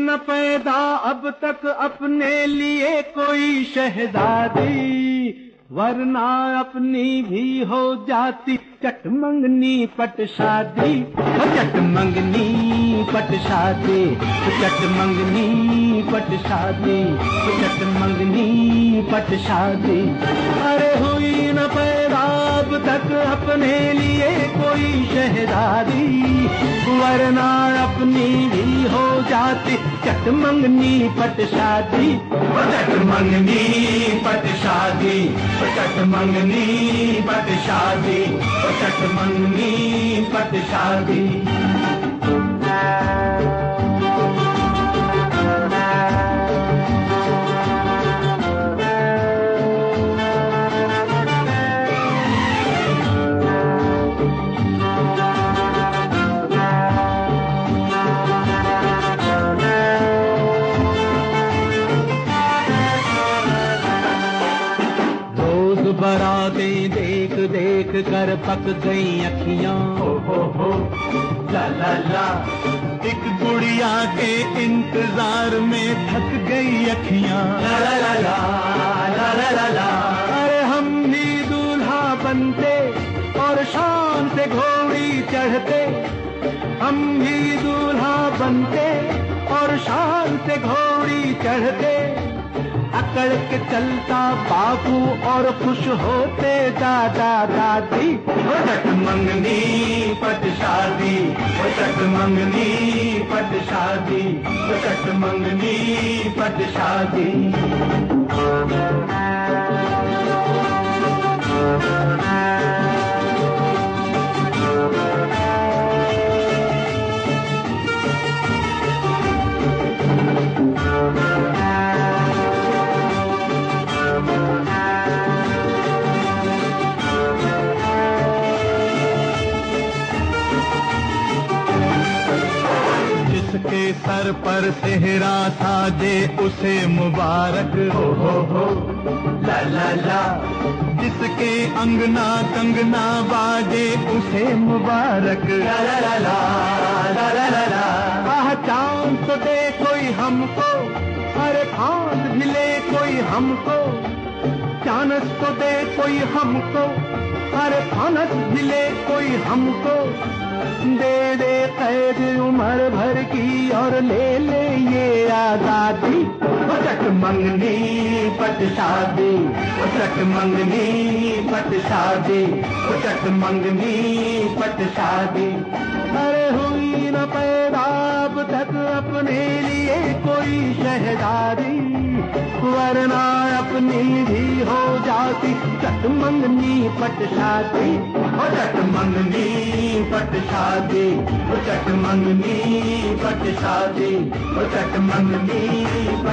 न पैदा अब तक अपने लिए कोई शहजादी, वरना अपनी भी हो जाती चट मंगनी पट शादी। चट मंगनी पट शादी, चट मंगनी पट शादी, चट मंगनी पट शादी। अरे हुई न पैदा अब तक अपने लिए कोई शहजादी, वरना अपनी भी हो जाती चट मंगनी पट शादी। चट मंगनी पट शादी, चट मंगनी पट शादी, चट मंगनी पट शादी। बरातें देख देख कर पक गई अखियां, हो ला ला ला। एक गुड़िया के इंतजार में थक गई अखियां, ला ला ला ला ला ला ला। अरे हम भी दूल्हा बनते और शान से घोड़ी चढ़ते, हम भी दूल्हा बनते और शान से घोड़ी चढ़ते। अकड़ के चलता बाबू और खुश होते दादा दादी। चट मंगनी पट शादी, चट मंगनी पट शादी, चट मंगनी पट शादी। जिसके सर पर सेहरा था दे उसे मुबारक, हो ला ला ला। जिसके अंगना कंगना बाजे उसे मुबारक, ला ला ला ला ला ला ला। आह चांद तो दे कोई हमको, अरे फांद भी ले कोई हमको। चानस तो दे कोई हमको, अरे फानस भी ले कोई हमको। दे दे कैद उम्र भर की और ले ले ये आजादी। चट मंगनी पट शादी, चट मंगनी पट शादी, चट मंगनी पट शादी। अरे हुई न पैदा अब तक अपने लिए कोई शहजादी, वरना अपनी भी हो जाती चट मंगनी पट शादी। चट मंगनी पट शादी, चट मंगनी पट शादी, चट मंगनी